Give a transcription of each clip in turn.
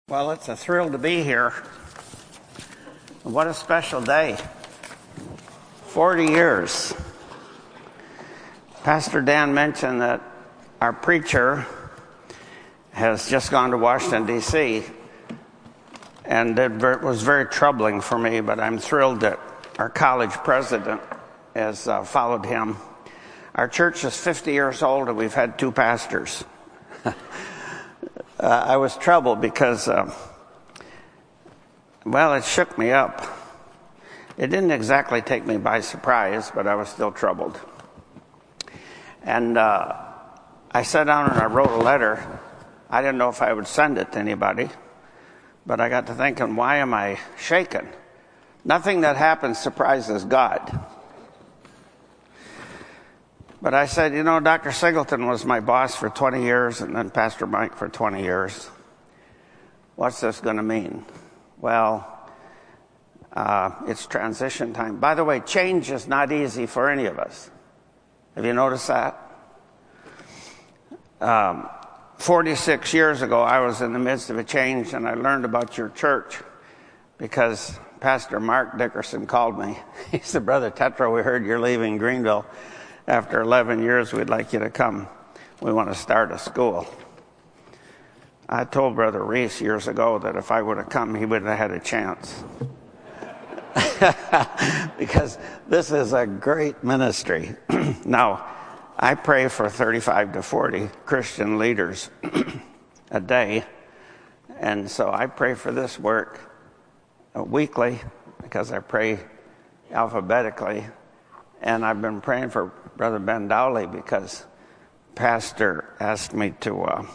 Well, it's a thrill to be here. What a special day. 40 years. Pastor Dan mentioned that our preacher has just gone to Washington, D.C., and it was very troubling for me, but I'm thrilled that our college president has followed him. Our church is 50 years old, and we've had two pastors. I was troubled because, it shook me up. It didn't exactly take me by surprise, but I was still troubled. And I sat down and I wrote a letter. I didn't know if I would send it to anybody, but I got to thinking, why am I shaken? Nothing that happens surprises God. But I said, Dr. Singleton was my boss for 20 years and then Pastor Mike for 20 years. What's this going to mean? Well, it's transition time. By the way, change is not easy for any of us. Have you noticed that? 46 years ago, I was in the midst of a change, and I learned about your church because Pastor Mark Dickerson called me. He said, Brother Tetro, we heard you're leaving Greenville. After 11 years, we'd like you to come. We want to start a school. I told Brother Reese years ago that if I would have come, he wouldn't have had a chance. Because this is a great ministry. Now, I pray for 35 to 40 Christian leaders a day. And so I pray for this work weekly because I pray alphabetically. And I've been praying for Brother Ben Dowley because Pastor asked me to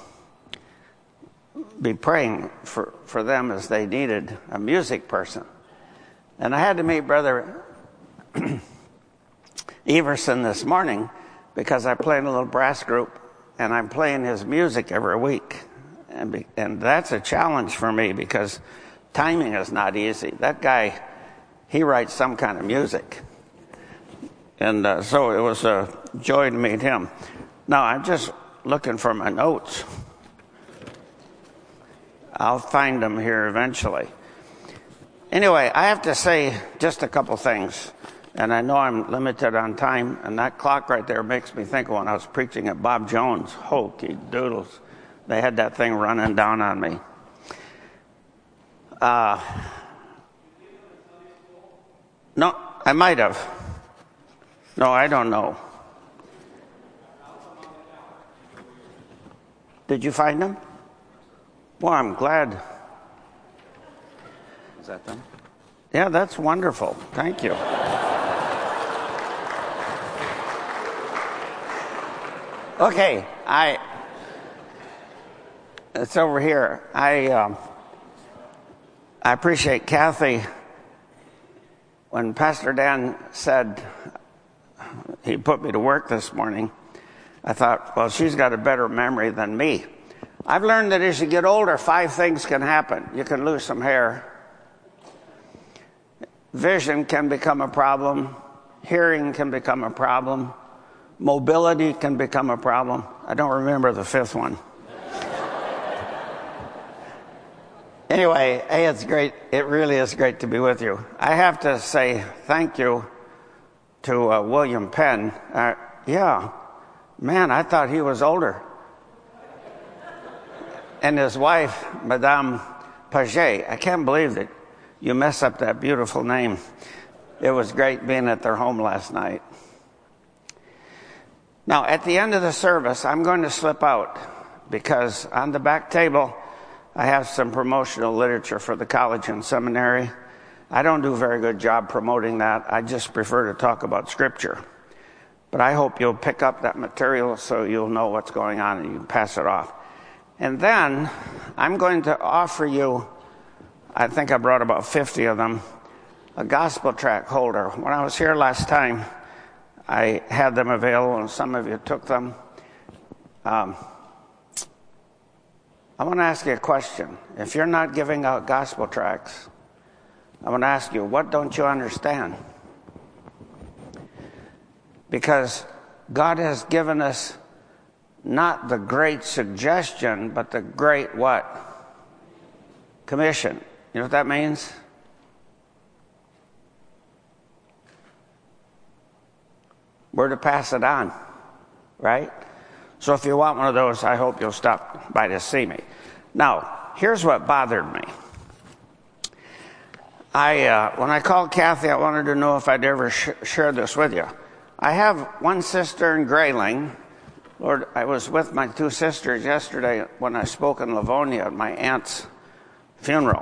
be praying for them as they needed a music person. And I had to meet Brother Everson this morning because I play in a little brass group and I'm playing his music every week. And that's a challenge for me because timing is not easy. That guy, he writes some kind of music. And so it was a joy to meet him. Now, I'm just looking for my notes. I'll find them here eventually. Anyway, I have to say just a couple things. And I know I'm limited on time. And that clock right there makes me think of when I was preaching at Bob Jones. Hokey doodles. They had that thing running down on me. No, I might have. No, I don't know. Did you find them? Well, I'm glad. Is that them? Yeah, that's wonderful. Thank you. Okay, it's over here. I appreciate Kathy. When Pastor Dan said he put me to work this morning, I thought, well, she's got a better memory than me. I've learned that as you get older, 5 things can happen. You can lose some hair. Vision can become a problem. Hearing can become a problem. Mobility can become a problem. I don't remember the 5th one. Anyway, hey, it's great. It really is great to be with you. I have to say thank you to William Penn. I thought he was older. And his wife, Madame Paget. I can't believe that you mess up that beautiful name. It was great being at their home last night. Now, at the end of the service, I'm going to slip out because on the back table, I have some promotional literature for the college and seminary. I don't do a very good job promoting that. I just prefer to talk about Scripture. But I hope you'll pick up that material so you'll know what's going on and you can pass it off. And then I'm going to offer you, I think I brought about 50 of them, a gospel tract holder. When I was here last time, I had them available and some of you took them. I want to ask you a question. If you're not giving out gospel tracts, I want to ask you, what don't you understand? Because God has given us not the great suggestion, but the great what? commission. You know what that means? We're to pass it on, right? So if you want one of those, I hope you'll stop by to see me. Now, here's what bothered me. When I called Kathy, I wanted to know if I'd ever share this with you. I have one sister in Grayling. Lord, I was with my two sisters yesterday when I spoke in Livonia at my aunt's funeral.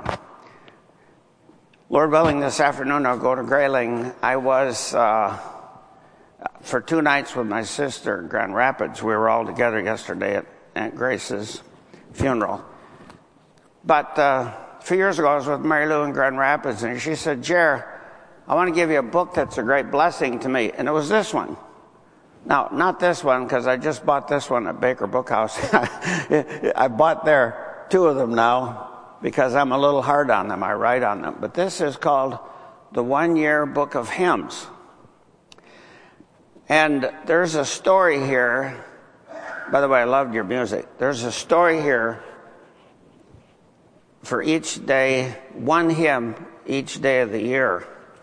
Lord willing, this afternoon I'll go to Grayling. I was for 2 nights with my sister in Grand Rapids. We were all together yesterday at Aunt Grace's funeral. But a few years ago, I was with Mary Lou in Grand Rapids, and she said, Jer, I want to give you a book that's a great blessing to me. And it was this one. Now, not this one, because I just bought this one at Baker Bookhouse. I bought there 2 of them now, because I'm a little hard on them. I write on them. But this is called the 1-Year Book of Hymns. And there's a story here. By the way, I loved your music. There's a story here for each day, 1 hymn each day of the year.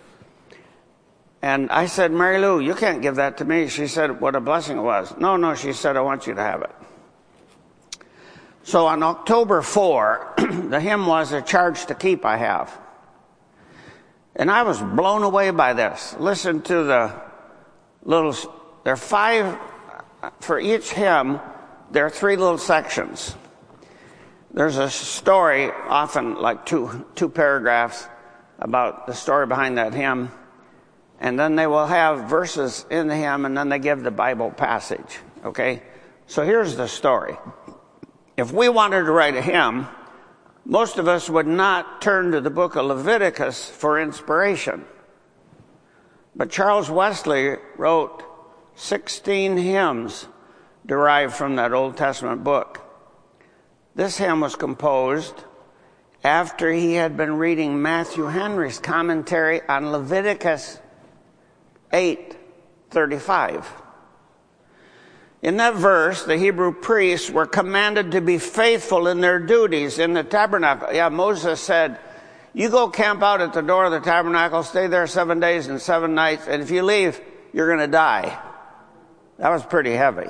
And I said, Mary Lou, you can't give that to me. She said, what a blessing it was. No, she said, I want you to have it. So on October 4, the hymn was A Charge to Keep I Have. And I was blown away by this. Listen to the there are 5, for each hymn, there are 3 little sections. There's a story, often like two paragraphs, about the story behind that hymn. And then they will have verses in the hymn, and then they give the Bible passage, okay? So here's the story. If we wanted to write a hymn, most of us would not turn to the book of Leviticus for inspiration. But Charles Wesley wrote 16 hymns derived from that Old Testament book. This hymn was composed after he had been reading Matthew Henry's commentary on Leviticus 8:35. In that verse, the Hebrew priests were commanded to be faithful in their duties in the tabernacle. Yeah, Moses said, you go camp out at the door of the tabernacle, stay there 7 days and 7 nights, and if you leave, you're going to die. That was pretty heavy.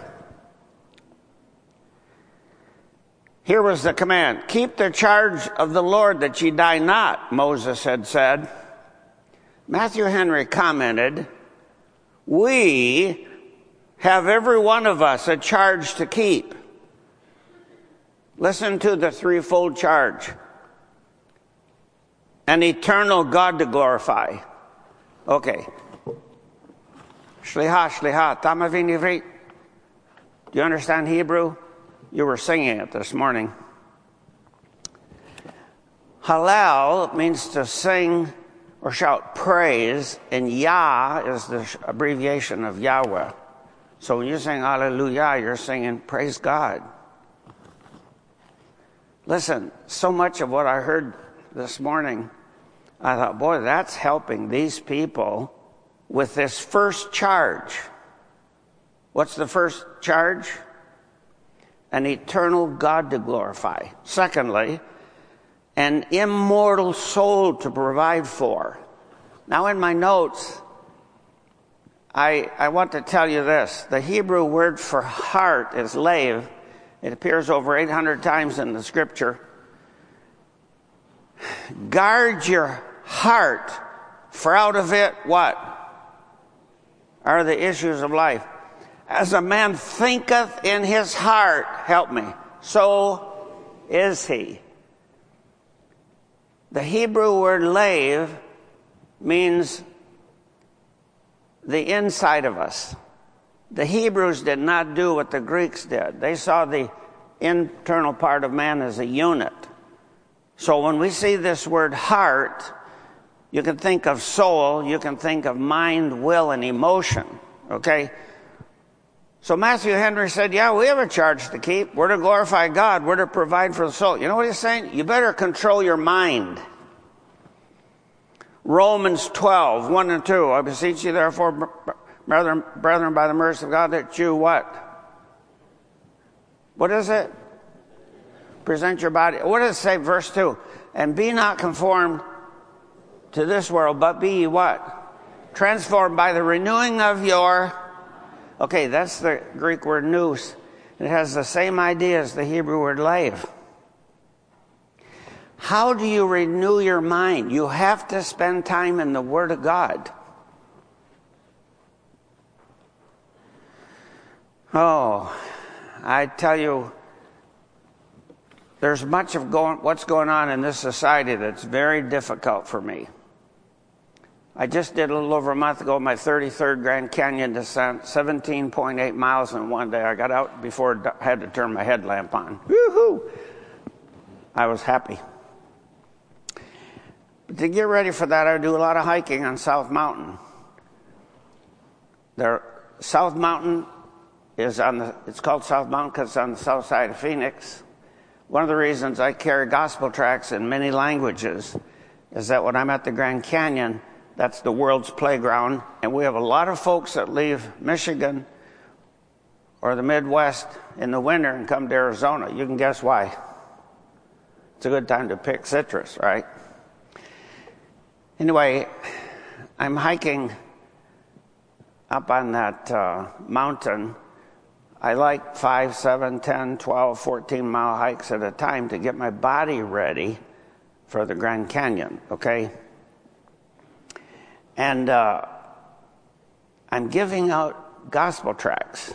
Here was the command. Keep the charge of the Lord that ye die not, Moses had said. Matthew Henry commented, we have every one of us a charge to keep. Listen to the threefold charge. An eternal God to glorify. Okay. Shliha, tamavin ivrit. Do you understand Hebrew? You were singing it this morning. Hallel means to sing or shout praise, and Yah is the abbreviation of Yahweh. So when you sing hallelujah, you're singing praise God. Listen, so much of what I heard this morning, I thought, boy, that's helping these people with this first charge. What's the first charge? An eternal God to glorify. Secondly, an immortal soul to provide for. Now in my notes, I want to tell you this. The Hebrew word for heart is lev. It appears over 800 times in the scripture. Guard your heart, for out of it, what? Are the issues of life. As a man thinketh in his heart, help me, so is he. The Hebrew word lev means the inside of us. The Hebrews did not do what the Greeks did. They saw the internal part of man as a unit. So when we see this word heart, you can think of soul, you can think of mind, will, and emotion, okay? So Matthew Henry said, yeah, we have a charge to keep. We're to glorify God. We're to provide for the soul. You know what he's saying? You better control your mind. Romans 12, 1 and 2. I beseech you, therefore, brethren, by the mercy of God, that you what? What is it? Present your body. What does it say, verse 2? And be not conformed to this world, but be ye what? Transformed by the renewing of your... Okay, that's the Greek word nous. It has the same idea as the Hebrew word lave. How do you renew your mind? You have to spend time in the Word of God. Oh, I tell you, there's much of what's going on in this society that's very difficult for me. I just did a little over a month ago my 33rd Grand Canyon descent, 17.8 miles in one day. I got out before I had to turn my headlamp on. Woo-hoo! I was happy. But to get ready for that, I do a lot of hiking on South Mountain. South Mountain it's called South Mountain because it's on the south side of Phoenix. One of the reasons I carry gospel tracts in many languages is that when I'm at the Grand Canyon, that's the world's playground, and we have a lot of folks that leave Michigan or the Midwest in the winter and come to Arizona. You can guess why. It's a good time to pick citrus, right? Anyway, I'm hiking up on that mountain. I like 5, 7, 10, 12, 14-mile hikes at a time to get my body ready for the Grand Canyon, okay? And I'm giving out gospel tracts.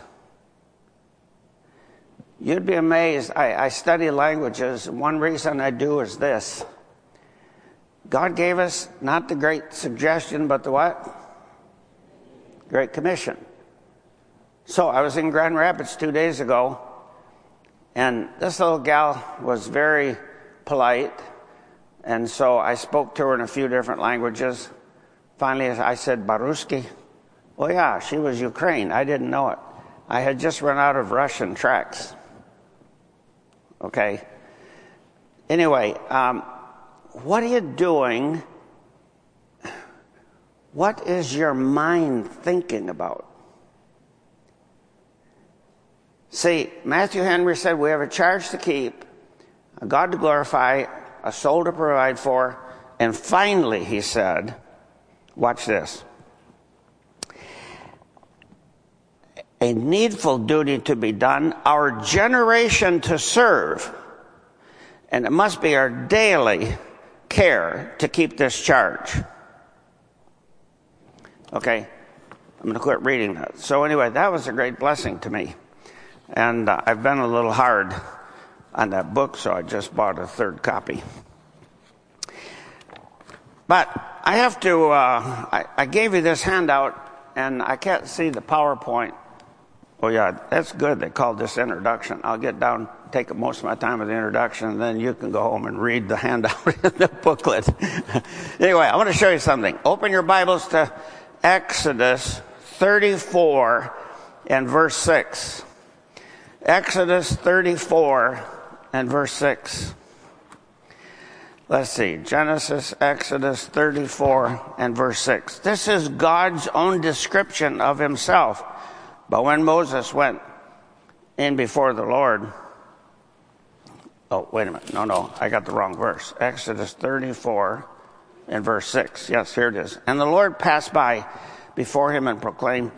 You'd be amazed. I study languages. One reason I do is this. God gave us not the Great Suggestion, but the what? Great Commission. So I was in Grand Rapids 2 days ago, and this little gal was very polite, and so I spoke to her in a few different languages. Finally, I said, Baruski. Oh, yeah, she was Ukraine. I didn't know it. I had just run out of Russian tracts. Okay. Anyway, what are you doing? What is your mind thinking about? See, Matthew Henry said we have a charge to keep, a God to glorify, a soul to provide for, and finally, he said, watch this, a needful duty to be done, our generation to serve, and it must be our daily care to keep this charge. Okay, I'm going to quit reading that. So anyway, that was a great blessing to me. And I've been a little hard on that book, so I just bought a third copy. But I have to, I gave you this handout, and I can't see the PowerPoint. Oh, yeah, that's good. They called this introduction. I'll get down, take most of my time with the introduction, and then you can go home and read the handout in the booklet. Anyway, I want to show you something. Open your Bibles to Exodus 34 and verse 6. Exodus 34 and verse 6. Let's see. Genesis, Exodus 34 and verse 6. This is God's own description of himself. But when Moses went in before the Lord... Oh, wait a minute. No, I got the wrong verse. Exodus 34 and verse 6. Yes, here it is. And the Lord passed by before him and proclaimed,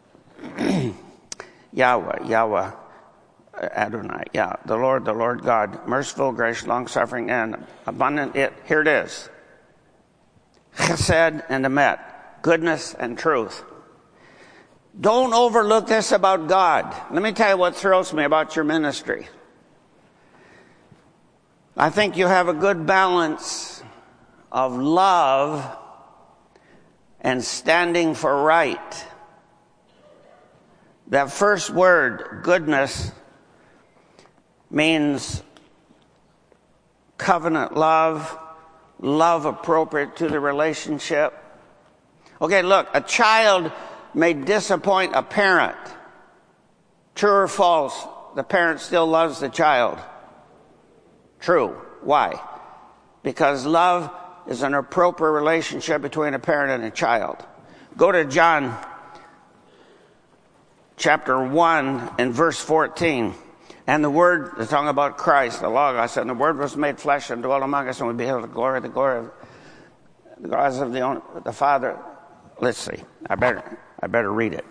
Yahweh, Adonai, the Lord God, merciful, gracious, long-suffering, and abundant. Here it is. Chesed and emet, goodness and truth. Don't overlook this about God. Let me tell you what thrills me about your ministry. I think you have a good balance of love and standing for right. That first word, goodness, means covenant love, love appropriate to the relationship. Okay, look, a child may disappoint a parent. True or false, the parent still loves the child. True. Why? Because love is an appropriate relationship between a parent and a child. Go to John chapter 1 and verse 14. And the Word, they're talking about Christ, the Logos, and the Word was made flesh and dwelt among us, and we beheld the glory of the Father. Let's see. I better read it.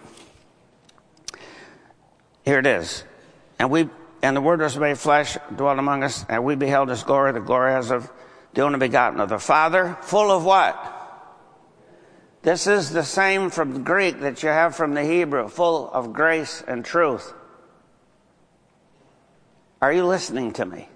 Here it is. And the Word was made flesh, dwelt among us, and we beheld His glory, the glory as of the only begotten of the Father, full of what? This is the same from the Greek that you have from the Hebrew, full of grace and truth. Are you listening to me?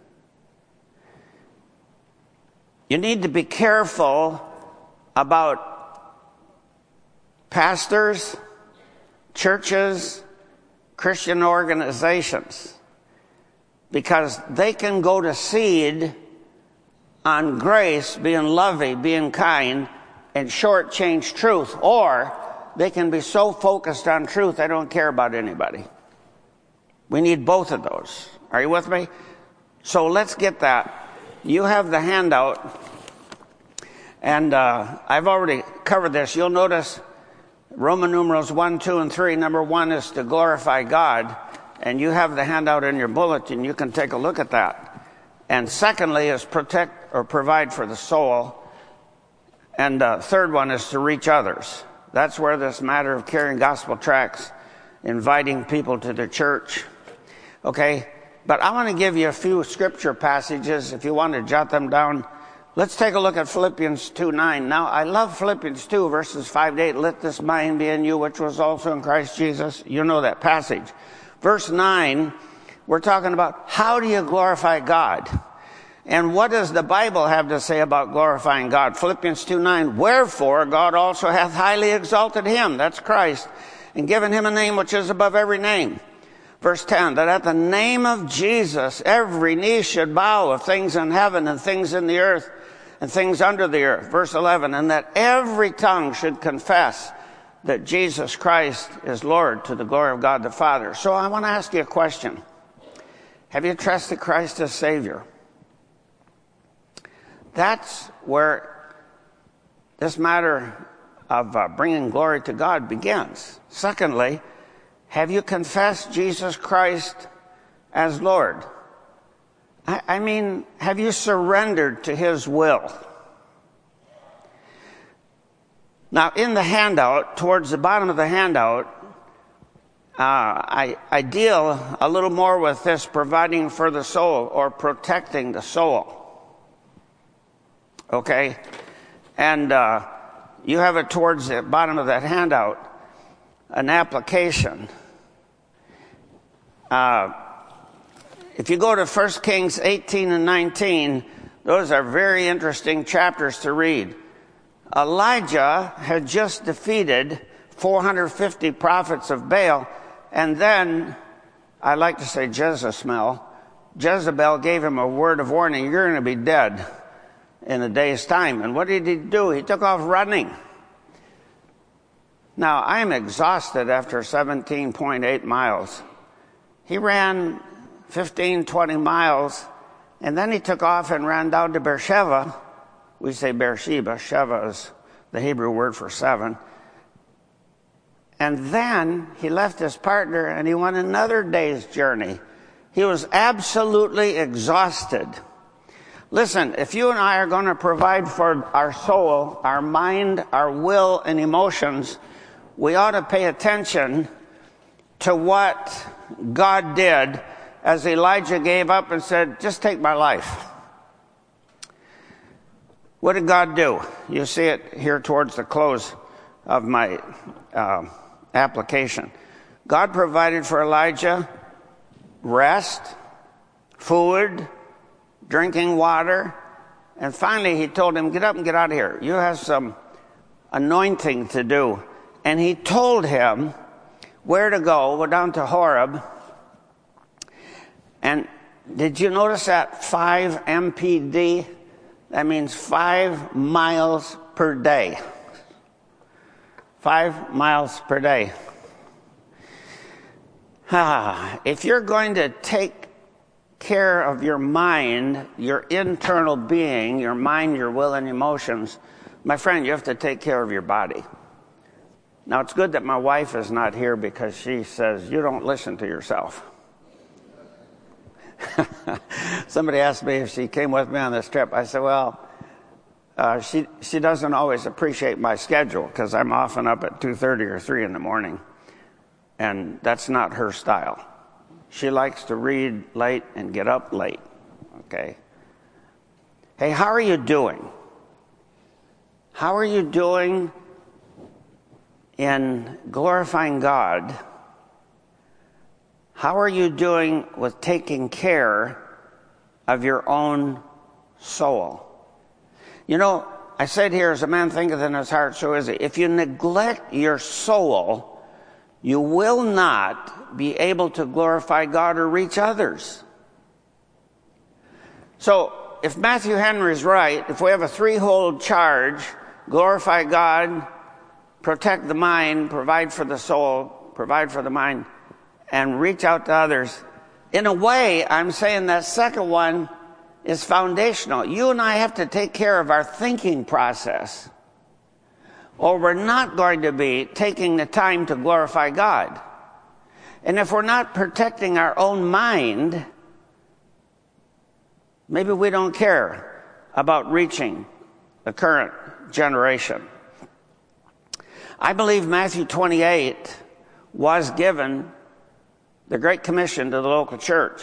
You need to be careful about pastors, churches, Christian organizations, because they can go to seed on grace, being loving, being kind, and shortchange truth, or they can be so focused on truth they don't care about anybody. We need both of those. Are you with me? So let's get that. You have the handout, and I've already covered this. You'll notice Roman numerals 1, 2, and 3. Number 1 is to glorify God, and you have the handout in your bulletin. You can take a look at that. And secondly is protect or provide for the soul. And third one is to reach others. That's where this matter of carrying gospel tracts, inviting people to the church. Okay? But I want to give you a few scripture passages if you want to jot them down. Let's take a look at Philippians 2:9. Now, I love Philippians 2, verses 5 to 8. Let this mind be in you, which was also in Christ Jesus. You know that passage. Verse 9, we're talking about how do you glorify God? And what does the Bible have to say about glorifying God? Philippians 2:9, wherefore God also hath highly exalted him, that's Christ, and given him a name which is above every name. Verse 10, that at the name of Jesus every knee should bow, of things in heaven and things in the earth and things under the earth. Verse 11, and that every tongue should confess that Jesus Christ is Lord, to the glory of God the Father. So I want to ask you a question. Have you trusted Christ as Savior? That's where this matter of bringing glory to God begins. Secondly, have you confessed Jesus Christ as Lord? I mean, have you surrendered to His will? Now, in the handout, towards the bottom of the handout, I deal a little more with this providing for the soul or protecting the soul. Okay? And you have it towards the bottom of that handout, an application. If you go to 1 Kings 18 and 19, those are very interesting chapters to read. Elijah had just defeated 450 prophets of Baal, and then, I like to say Jezebel gave him a word of warning, you're going to be dead in a day's time. And what did he do? He took off running. Now, I am exhausted after 17.8 miles. He ran 15, 20 miles, and then he took off and ran down to Beersheba. We say Beersheba. Sheva is the Hebrew word for 7. And then he left his partner and he went another day's journey. He was absolutely exhausted. Listen, if you and I are going to provide for our soul, our mind, our will, and emotions, we ought to pay attention to what God did as Elijah gave up and said, just take my life. What did God do? You see it here towards the close of my application. God provided for Elijah rest, food, drinking water, and finally he told him, get up and get out of here. You have some anointing to do. And he told him where to go down to Horeb. And did you notice that 5 MPD? That means 5 miles per day. 5 miles per day. If you're going to take care of your mind, your internal being, your mind, your will, and emotions, my friend, you have to take care of your body. Now, it's good that my wife is not here because she says, you don't listen to yourself. Somebody asked me if she came with me on this trip. I said, well, she doesn't always appreciate my schedule because I'm often up at 2:30 or 3 in the morning, and that's not her style. She likes to read late and get up late, okay? Hey, how are you doing? How are you doing in glorifying God? How are you doing with taking care of your own soul? You know, I said here, as a man thinketh in his heart, so is he. If you neglect your soul, you will not be able to glorify God or reach others. So, if Matthew Henry is right, if we have a threefold charge, glorify God, protect the mind, provide for the soul, provide for the mind, and reach out to others, in a way, I'm saying that second one is foundational. You and I have to take care of our thinking process, or we're not going to be taking the time to glorify God. And if we're not protecting our own mind, maybe we don't care about reaching the current generation. I believe Matthew 28 was given the Great Commission to the local church.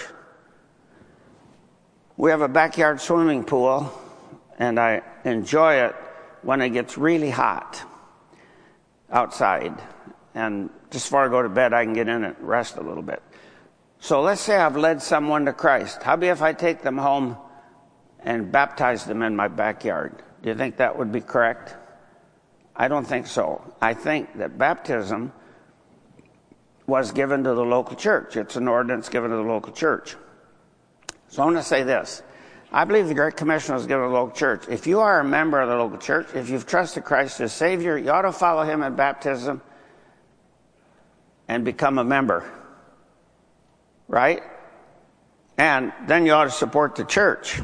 We have a backyard swimming pool, and I enjoy it when it gets really hot outside. And just before I go to bed, I can get in it and rest a little bit. So let's say I've led someone to Christ. How about if I take them home and baptize them in my backyard? Do you think that would be correct? I don't think so. I think that baptism was given to the local church. It's an ordinance given to the local church. So I want to say this. I believe the Great Commission was given to the local church. If you are a member of the local church, if you've trusted Christ as Savior, you ought to follow him in baptism and become a member. Right? And then you ought to support the church.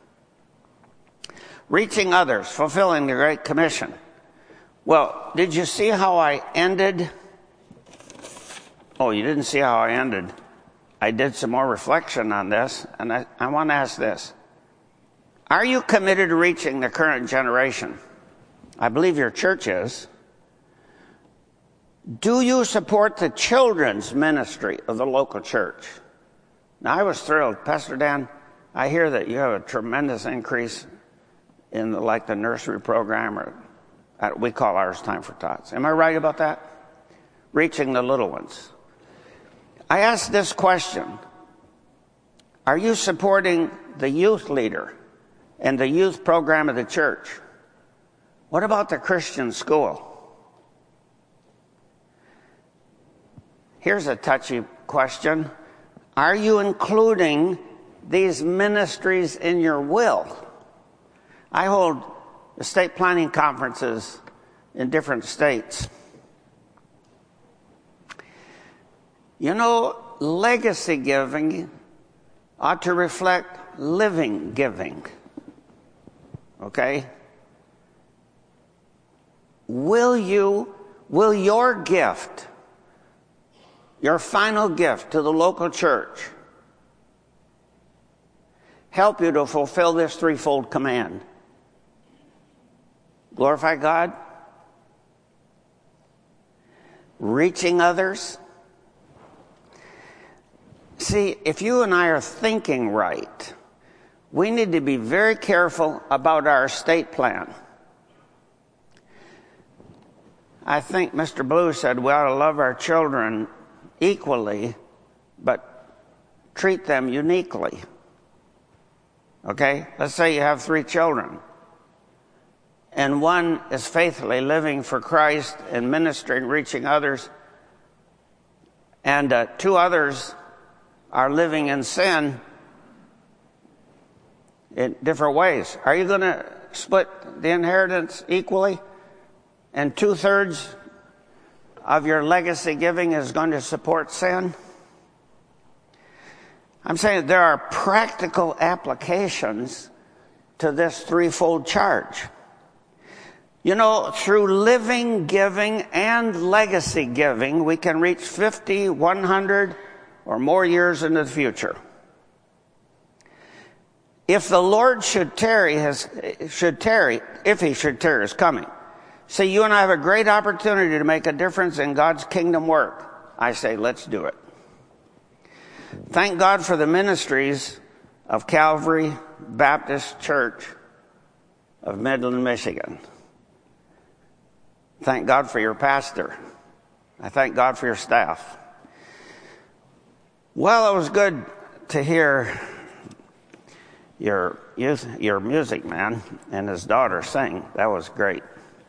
Reaching others, fulfilling the Great Commission. Well, did you see how I ended? Oh, you didn't see how I ended. I did some more reflection on this, and I want to ask this. Are you committed to reaching the current generation? I believe your church is. Do you support the children's ministry of the local church? Now, I was thrilled. Pastor Dan, I hear that you have a tremendous increase in the nursery program, or we call ours Time for Tots. Am I right about that? Reaching the little ones. I ask this question. Are you supporting the youth leader and the youth program of the church? What about the Christian school? Here's a touchy question. Are you including these ministries in your will? I hold estate planning conferences in different states. You know, legacy giving ought to reflect living giving. Okay? Will your gift, your final gift to the local church, help you to fulfill this threefold command? Glorify God, reaching others. See, if you and I are thinking right, we need to be very careful about our estate plan. I think Mr. Blue said we ought to love our children equally, but treat them uniquely. Okay? Let's say you have 3 children, and one is faithfully living for Christ and ministering, reaching others, and 2 others are living in sin in different ways. Are you going to split the inheritance equally? And 2/3 of your legacy giving is going to support sin? I'm saying there are practical applications to this threefold charge. You know, through living giving and legacy giving, we can reach 50, 100, or more years into the future. If the Lord should tarry, if he should tarry, his coming. See, you and I have a great opportunity to make a difference in God's kingdom work. I say, let's do it. Thank God for the ministries of Calvary Baptist Church of Midland, Michigan. Thank God for your pastor. I thank God for your staff. Well, it was good to hear your music man and his daughter sing. That was great.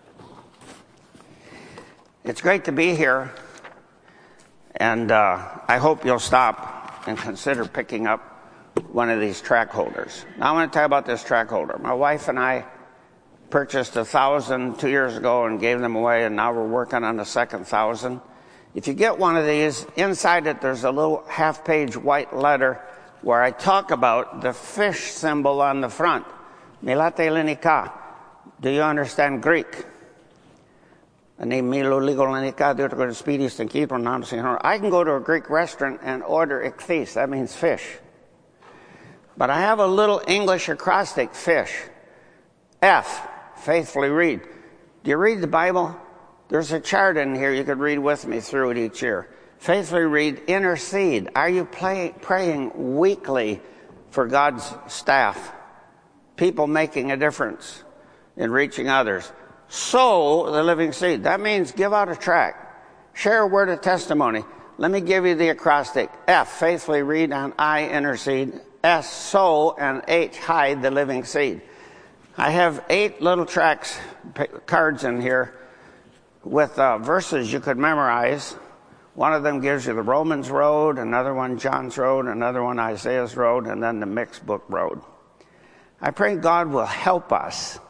It's great to be here, and I hope you'll stop and consider picking up one of these track holders. Now I want to tell you about this track holder. My wife and I purchased 1,000 2 years ago and gave them away, and now we're working on the second 1,000. If you get one of these, inside it there's a little half-page white letter where I talk about the fish symbol on the front. Milate linika. Do you understand Greek? I can go to a Greek restaurant and order ichthys. That means fish. But I have a little English acrostic, fish. F, faithfully read. Do you read the Bible? There's a chart in here you could read with me through it each year. Faithfully read, intercede. Are you praying weekly for God's staff? People making a difference in reaching others. Sow the living seed. That means give out a tract. Share a word of testimony. Let me give you the acrostic. F, faithfully read, and I, intercede. S, sow, and H, hide the living seed. I have 8 little tracts, cards in here with verses you could memorize. One of them gives you the Romans road, another one John's road, another one Isaiah's road, and then the mixed book road. I pray God will help us.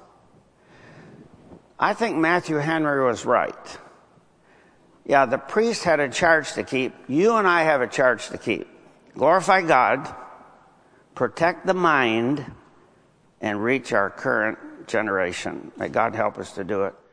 I think Matthew Henry was right. Yeah, the priest had a charge to keep. You and I have a charge to keep. Glorify God, protect the mind, and reach our current generation. May God help us to do it.